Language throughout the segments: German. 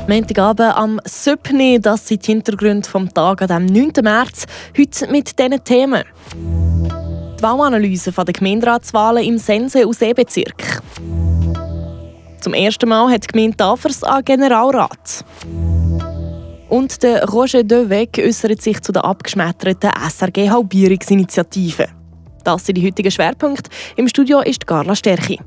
Montagabend am Söpni, das sind die Hintergründe vom Tag am 9. März. Heute mit diesen Themen. Die Wahlanalyse der Gemeinderatswahlen im Sense- und Seebezirk. Zum ersten Mal hat die Gemeinde Tafers einen Generalrat. Und der Roger Devec äußert sich zu der abgeschmetterten SRG-Halbierungsinitiative. Das sind die heutigen Schwerpunkte. Im Studio ist Carla Sterchi.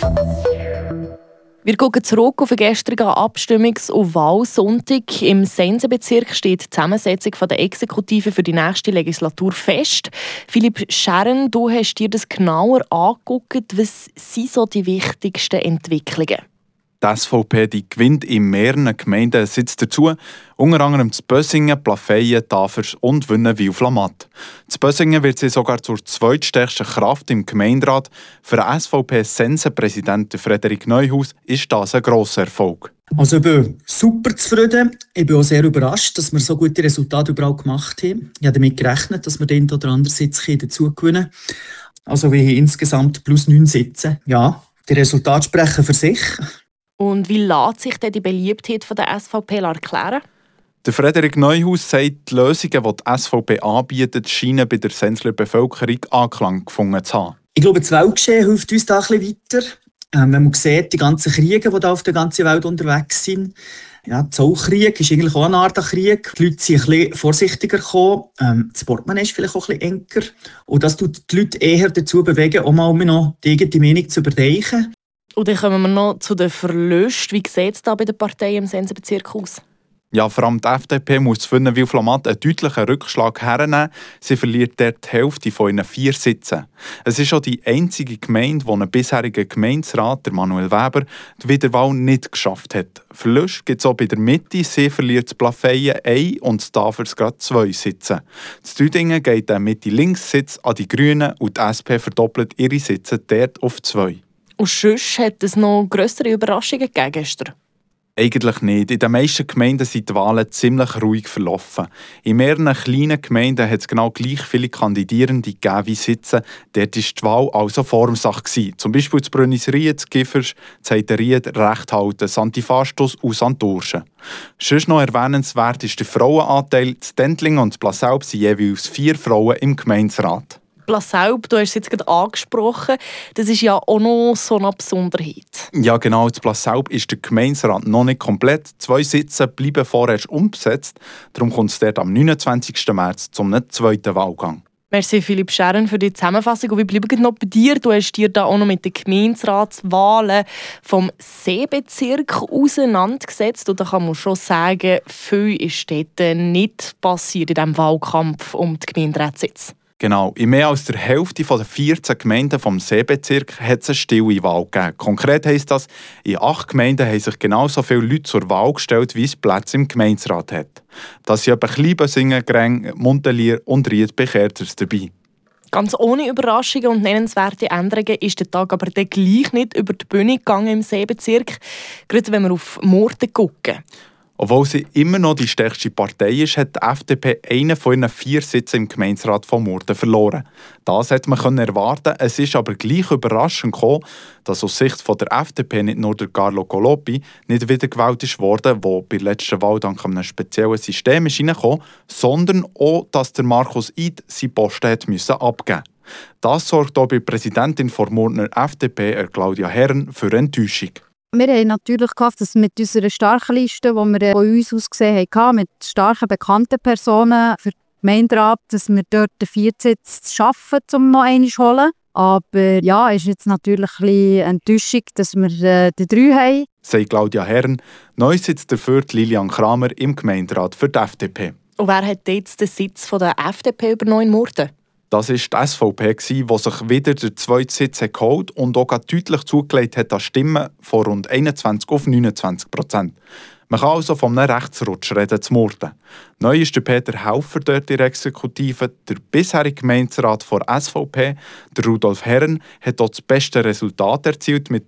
Wir schauen zurück auf den gestrigen Abstimmungs- und Wahlsonntag. Im Sensenbezirk steht die Zusammensetzung der Exekutive für die nächste Legislatur fest. Philipp Scheren, du hast dir das genauer angeguckt. Was sind so die wichtigsten Entwicklungen? Die SVP die gewinnt in mehreren Gemeinden Sitz dazu, unter anderem zu Bösingen, Plafeyen, Tafers und Wünnewil-Flamatt. Zu Bösingen wird sie sogar zur zweitstärksten Kraft im Gemeinderat. Für den SVP-Sensenpräsidenten Frederik Neuhaus ist das ein grosser Erfolg. Also ich bin super zufrieden. Ich bin auch sehr überrascht, dass wir so gute Resultate überall gemacht haben. Ich habe damit gerechnet, dass wir den oder anderen Sitz dazu gewinnen. Also wir haben insgesamt plus 9 Sitze. Ja, die Resultate sprechen für sich. Und wie lässt sich denn die Beliebtheit der SVP erklären? Der Frederik Neuhaus sagt, die Lösungen, die die SVP anbietet, scheinen bei der Sensler Bevölkerung Anklang gefunden zu haben. Ich glaube, das Weltgeschehen hilft uns da ein bisschen weiter. Wenn man sieht, die ganzen Kriege, die da auf der ganzen Welt unterwegs sind. Ja, der Zollkrieg ist eigentlich auch eine Art Krieg. Die Leute sind ein bisschen vorsichtiger gekommen. Das Portemonnaie ist vielleicht auch ein bisschen enger. Und das tut die Leute eher dazu bewegen, auch mal noch die eigene Meinung zu überdenken. Und dann kommen wir noch zu den Verlusten. Wie sieht es da bei den Parteien im Sensenbezirk aus? Ja, vor allem die FDP muss für Wünnewil-Flamatt einen deutlichen Rückschlag hernehmen. Sie verliert dort die Hälfte von ihren 4 Sitzen. Es ist auch die einzige Gemeinde, die einen bisherigen Gemeinderat, der Manuel Weber, die Wiederwahl nicht geschafft hat. Verluste gibt es auch bei der Mitte. Sie verliert das Plafeyen 1 und das Tafers gerade 2 Sitze. Das Düdingen geht der Mitte-Links-Sitz an die Grünen und die SP verdoppelt ihre Sitze dort auf 2. Und sonst hat es noch grössere Überraschungen gegeben gestern? Eigentlich nicht. In den meisten Gemeinden sind die Wahlen ziemlich ruhig verlaufen. In mehreren kleinen Gemeinden hat es genau gleich viele Kandidierende gegeben wie Sitze. Dort war die Wahl also Formsache. Zum Beispiel zu Brünnisried, zu Giffers, zu Heideried, Rechthalten, Santifastus und Santurschen. Sonst noch erwähnenswert ist der Frauenanteil. Zu Dendlingen und zu Plasselb sind jeweils 4 Frauen im Gemeinderat. Plasselb, du hast es jetzt gerade angesprochen, das ist ja auch noch so eine Besonderheit. Ja genau, zu Plasselb ist der Gemeinderat noch nicht komplett. 2 Sitze bleiben vorerst umbesetzt. Darum kommt es dort am 29. März zum zweiten Wahlgang. Merci Philipp Scheren für die Zusammenfassung. Und wir bleiben noch bei dir. Du hast dir da auch noch mit den Gemeinderatswahlen vom Seebezirk auseinandergesetzt. Und da kann man schon sagen, viel ist dort nicht passiert in diesem Wahlkampf um die Gemeinderatssitze. Genau, in mehr als der Hälfte der 14 Gemeinden vom Seebezirk hat es eine stille Wahl gegeben. Konkret heisst das, in 8 Gemeinden haben sich genauso viele Leute zur Wahl gestellt, wie es Plätze im Gemeinderat hat. Das sind etwa Kleinbösingen, Gräng, Muntelier und Ried bei Kerzers dabei. Ganz ohne Überraschungen und nennenswerte Änderungen ist der Tag aber dann gleich nicht über die Bühne gegangen im Seebezirk, gerade wenn wir auf Murten gucken. Obwohl sie immer noch die stärkste Partei ist, hat die FDP einen von ihren 4 Sitzen im Gemeinderat von Murten verloren. Das hätte man erwarten. Es ist aber gleich überraschend gekommen, dass aus Sicht der FDP nicht nur der Carlo Coloppi nicht wiedergewählt ist worden, der bei der letzten Wahl dank einem speziellen System ist reingekommen, sondern auch, dass der Markus Id seinen Posten hat müssen abgeben. Das sorgt auch bei der Präsidentin der Murtener FDP, Claudia Herren, für Enttäuschung. Wir haben natürlich gehofft, dass mit unserer starken Liste, die wir von uns aus gesehen haben, mit starken bekannten Personen für den Gemeinderat, dass wir dort den 4. Sitz schaffen, um noch einmal zu holen. Aber ja, es ist jetzt natürlich ein bisschen Enttäuschung, dass wir die 3 haben. Sagt Claudia Herren. Neu sitzt dafür Lilian Kramer im Gemeinderat für die FDP. Und wer hat jetzt den Sitz von der FDP übernommen in Murten? Das war die SVP, die sich wieder den 2. Sitz geholt und auch deutlich zugelegt hat an Stimmen von rund 21 auf 29%. Man kann also von einem Rechtsrutsch reden zu Murten. Neu ist der Peter Haufer dort in der Exekutive. Der bisherige Gemeinderat der SVP, der Rudolf Herren, hat dort das beste Resultat erzielt mit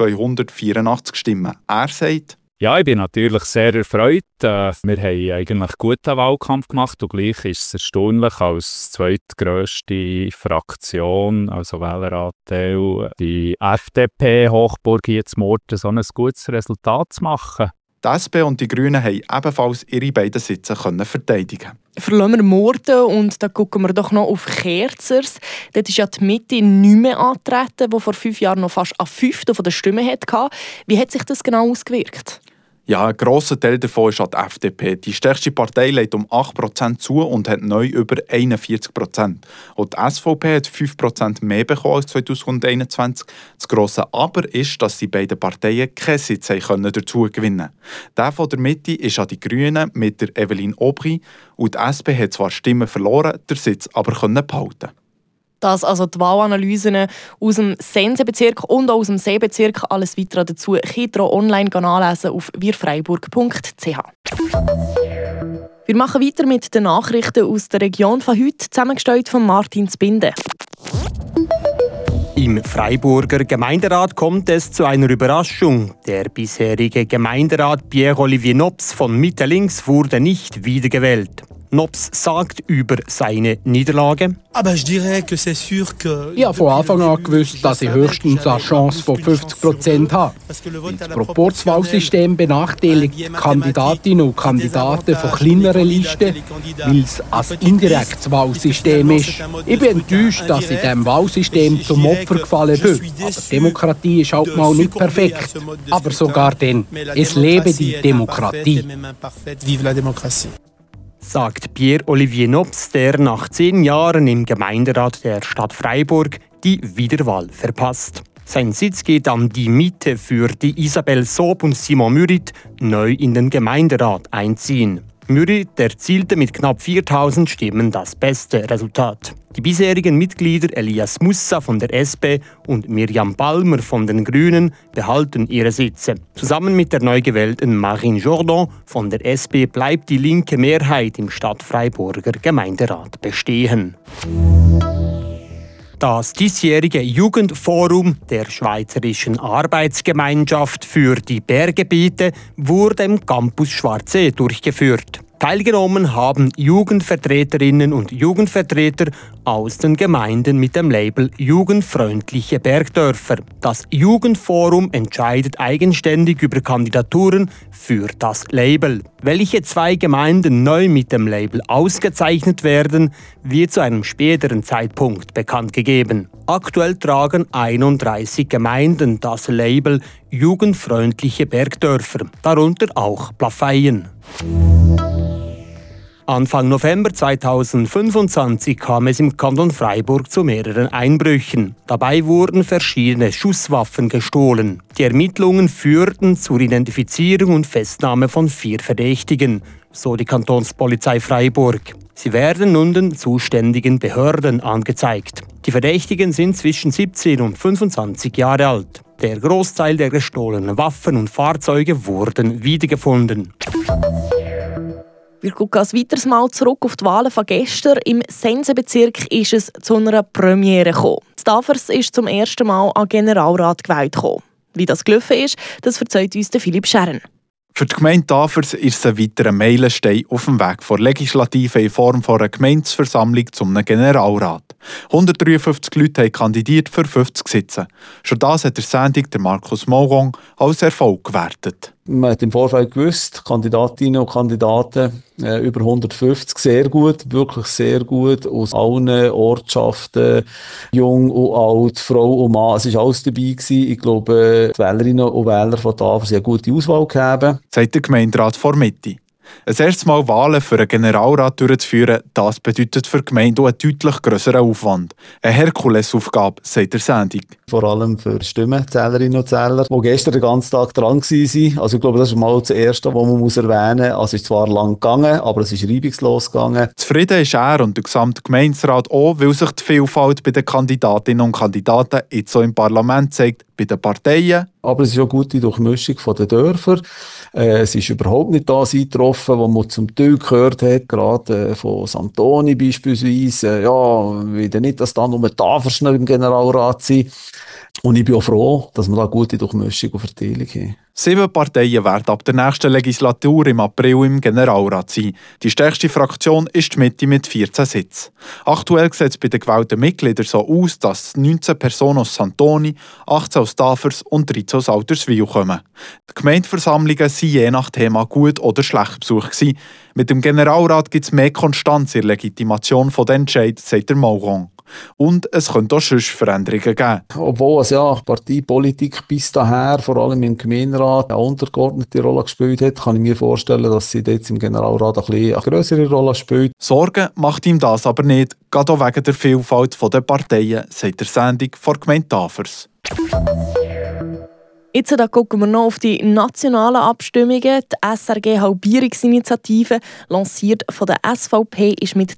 1284 Stimmen. Er sagt: Ja, ich bin natürlich sehr erfreut. Wir haben eigentlich einen guten Wahlkampf gemacht und gleich ist es erstaunlich, als zweitgrösste Fraktion, also Wähleranteil, die FDP-Hochburg hier in Murten so ein gutes Resultat zu machen. Die SP und die Grünen haben ebenfalls ihre beiden Sitze verteidigen. Verlassen wir Murten und dann gucken wir doch noch auf Kerzers. Dort ist ja die Mitte nicht mehr angetreten, die vor 5 Jahren noch fast ein Fünftel der Stimmen hatte. Wie hat sich das genau ausgewirkt? Ja, ein grosser Teil davon ist an die FDP. Die stärkste Partei legt um 8% zu und hat neu über 41%. Und die SVP hat 5% mehr bekommen als 2021. Das grosse Aber ist, dass die beiden Parteien keinen Sitz dazu gewinnen konnten. Der von der Mitte ist an die Grünen mit der Evelyn Aubry. Und die SP hat zwar Stimmen verloren, den Sitz aber behalten. Das also die Wahlanalysen aus dem Sensebezirk und auch aus dem Seebezirk. Alles weitere dazu könnt ihr online nachlesen auf wirfreiburg.ch. Wir machen weiter mit den Nachrichten aus der Region von heute, zusammengestellt von Martin Zbinden. Im Freiburger Gemeinderat kommt es zu einer Überraschung. Der bisherige Gemeinderat Pierre-Olivier Nobs von Mitte Links wurde nicht wiedergewählt. Nobs sagt über seine Niederlage: Ich habe von Anfang an gewusst, dass ich höchstens eine Chance von 50% habe. Das Proporzwahlsystem benachteiligt Kandidatinnen und Kandidaten von kleineren Listen, weil es ein indirektes Wahlsystem ist. Ich bin enttäuscht, dass ich diesem Wahlsystem zum Opfer gefallen bin. Aber Demokratie ist halt mal nicht perfekt. Aber sogar dann, es lebe die Demokratie. Sagt Pierre-Olivier Nobs, der nach 10 Jahren im Gemeinderat der Stadt Freiburg die Wiederwahl verpasst. Sein Sitz geht an die Mitte, für die Isabelle Sob und Simon Mürit neu in den Gemeinderat einziehen. Mürit erzielte mit knapp 4.000 Stimmen das beste Resultat. Die bisherigen Mitglieder Elias Mussa von der SP und Mirjam Palmer von den Grünen behalten ihre Sitze. Zusammen mit der neu gewählten Marine Jordan von der SP bleibt die linke Mehrheit im Stadtfreiburger Gemeinderat bestehen. Das diesjährige Jugendforum der Schweizerischen Arbeitsgemeinschaft für die Berggebiete wurde im Campus Schwarzsee durchgeführt. Teilgenommen haben Jugendvertreterinnen und Jugendvertreter aus den Gemeinden mit dem Label Jugendfreundliche Bergdörfer. Das Jugendforum entscheidet eigenständig über Kandidaturen für das Label. Welche 2 Gemeinden neu mit dem Label ausgezeichnet werden, wird zu einem späteren Zeitpunkt bekannt gegeben. Aktuell tragen 31 Gemeinden das Label Jugendfreundliche Bergdörfer, darunter auch Plafeyen. Anfang November 2025 kam es im Kanton Freiburg zu mehreren Einbrüchen. Dabei wurden verschiedene Schusswaffen gestohlen. Die Ermittlungen führten zur Identifizierung und Festnahme von 4 Verdächtigen, so die Kantonspolizei Freiburg. Sie werden nun den zuständigen Behörden angezeigt. Die Verdächtigen sind zwischen 17 und 25 Jahre alt. Der Großteil der gestohlenen Waffen und Fahrzeuge wurden wiedergefunden. Wir schauen ein weiteres Mal zurück auf die Wahlen von gestern. Im Sensebezirk ist es zu einer Premiere gekommen. Tafers ist zum ersten Mal an Generalrat gewählt gekommen. Wie das gelaufen ist, das erzählt uns Philipp Scherren. Für die Gemeinde Tafers ist es ein weiterer Meilenstein auf dem Weg von Legislative in Form von einer Gemeindeversammlung zum Generalrat. 153 Leute haben kandidiert für 50 Sitze. Schon das hat der Sendung der Markus Morong als Erfolg gewertet. Man hat im Vorfeld gewusst, Kandidatinnen und Kandidaten über 150, sehr gut, wirklich sehr gut, aus allen Ortschaften, jung und alt, Frau und Mann, es war alles dabei gewesen. Ich glaube, die Wählerinnen und Wähler von Tafers haben eine gute Auswahl gegeben. Sagt der Gemeinderat vor Mitte. Ein erstes Mal Wahlen für einen Generalrat durchzuführen, das bedeutet für die Gemeinde einen deutlich grösseren Aufwand. Eine Herkulesaufgabe, sagt der Sendung. Vor allem für Stimmenzählerinnen und Zähler, die gestern den ganzen Tag dran waren. Also ich glaube, das ist mal das Erste, was man erwähnen muss. Also es ist zwar lang gegangen, aber es ist reibungslos gegangen. Zufrieden ist er und der gesamte Gemeinderat auch, weil sich die Vielfalt bei den Kandidatinnen und Kandidaten jetzt so im Parlament zeigt, bei den Parteien. Aber es ist auch eine gute Durchmischung der Dörfer. Es ist überhaupt nicht das eingetroffen, was man zum Teil gehört hat, gerade von Santoni beispielsweise. Ja, wieder nicht, dass da nur Tafers im Generalrat sind. Und ich bin auch froh, dass wir da eine gute Durchmischung und Verteilung haben. 7 Parteien werden ab der nächsten Legislatur im April im Generalrat sein. Die stärkste Fraktion ist die Mitte mit 14 Sitzen. Aktuell sieht es bei den gewählten Mitgliedern so aus, dass 19 Personen aus Santoni, 18 aus Tafers und 13 aus Alterswil kommen. Die Gemeindeversammlungen waren je nach Thema gut oder schlecht besucht. Mit dem Generalrat gibt es mehr Konstanz in der Legitimation der Entscheid, sagt der Mauron. Und es könnte auch sonst Veränderungen geben. Obwohl Parteipolitik bis daher, vor allem im Gemeinderat, eine untergeordnete Rolle gespielt hat, kann ich mir vorstellen, dass sie jetzt im Generalrat eine größere Rolle spielt. Sorgen macht ihm das aber nicht, gerade auch wegen der Vielfalt der Parteien, sagt der Sendung vor Gemeinde Tafers. Jetzt gucken wir noch auf die nationalen Abstimmungen. Die SRG-Halbierungsinitiative, lanciert von der SVP, ist mit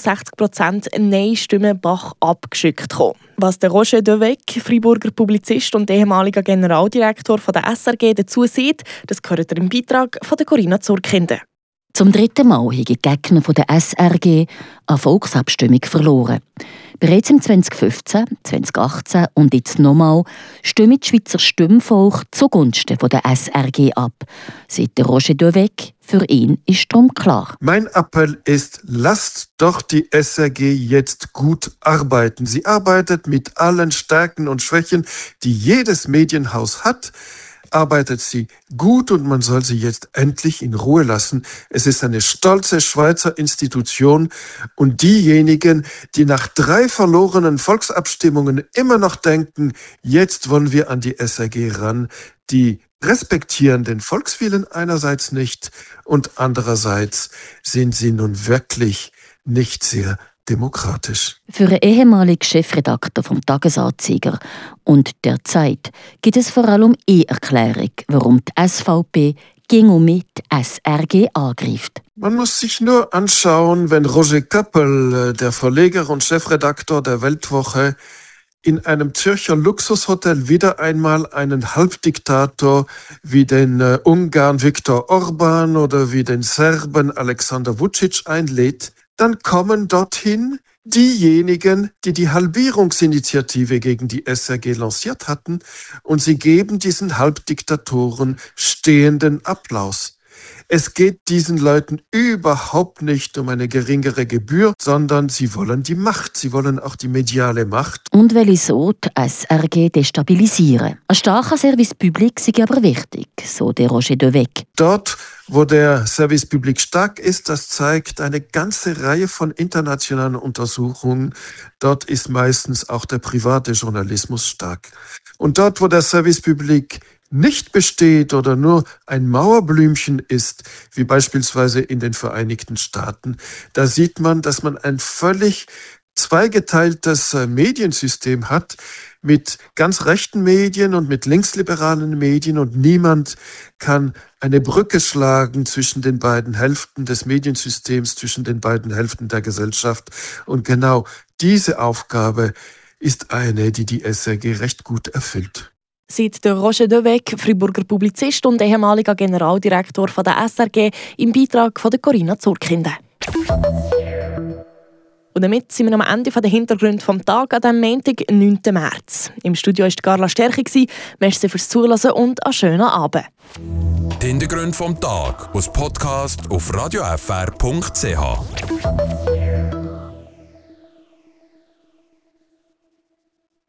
62% Nein-Stimmen Bach abgeschickt gekommen. Was der Roger Devec, Freiburger Publizist und ehemaliger Generaldirektor von der SRG, dazu sieht, das gehört im Beitrag von Corinna Zurkinde. Zum 3. Mal haben die Gegner der SRG eine Volksabstimmung verloren. Bereits im 2015, 2018 und jetzt nochmal stimmt das Schweizer Stimmvolk zugunsten der SRG ab. Sagt Roger Devec, für ihn ist darum klar. Mein Appell ist, lasst doch die SRG jetzt gut arbeiten. Sie arbeitet mit allen Stärken und Schwächen, die jedes Medienhaus hat. Arbeitet sie gut und man soll sie jetzt endlich in Ruhe lassen. Es ist eine stolze Schweizer Institution und diejenigen, die nach 3 verlorenen Volksabstimmungen immer noch denken, jetzt wollen wir an die SRG ran, die respektieren den Volkswillen einerseits nicht und andererseits sind sie nun wirklich nicht sehr demokratisch. Für einen ehemaligen Chefredakteur vom Tagesanzeiger und der Zeit gibt es vor allem eine Erklärung, warum die SVP gegen mit SRG angreift. Man muss sich nur anschauen, wenn Roger Köppel, der Verleger und Chefredakteur der Weltwoche, in einem Zürcher Luxushotel wieder einmal einen Halbdiktator wie den Ungarn Viktor Orban oder wie den Serben Alexander Vučić einlädt, dann kommen dorthin diejenigen, die die Halbierungsinitiative gegen die SRG lanciert hatten, und sie geben diesen Halbdiktatoren stehenden Applaus. Es geht diesen Leuten überhaupt nicht um eine geringere Gebühr, sondern sie wollen die Macht, sie wollen auch die mediale Macht. Und will so die SRG destabilisieren. Ein starker Service Public sei aber wichtig, so der Roger Devec. Dort, wo der Service Public stark ist, das zeigt eine ganze Reihe von internationalen Untersuchungen. Dort ist meistens auch der private Journalismus stark. Und dort, wo der Service Public nicht besteht oder nur ein Mauerblümchen ist, wie beispielsweise in den Vereinigten Staaten, da sieht man, dass man ein völlig zweigeteiltes Mediensystem hat mit ganz rechten Medien und mit linksliberalen Medien, und niemand kann eine Brücke schlagen zwischen den beiden Hälften des Mediensystems, zwischen den beiden Hälften der Gesellschaft. Und genau diese Aufgabe ist eine, die die SRG recht gut erfüllt. Seit der Roger Devec, Freiburger Publizist und ehemaliger Generaldirektor von der SRG, im Beitrag von Corinna Zurkinde. Und damit sind wir am Ende der Hintergründe vom Tag an diesem Montag, 9. März. Im Studio war Carla Stärke. Merci fürs Zuhören und einen schönen Abend. Die Hintergründe vom Tag als Podcast auf radiofr.ch.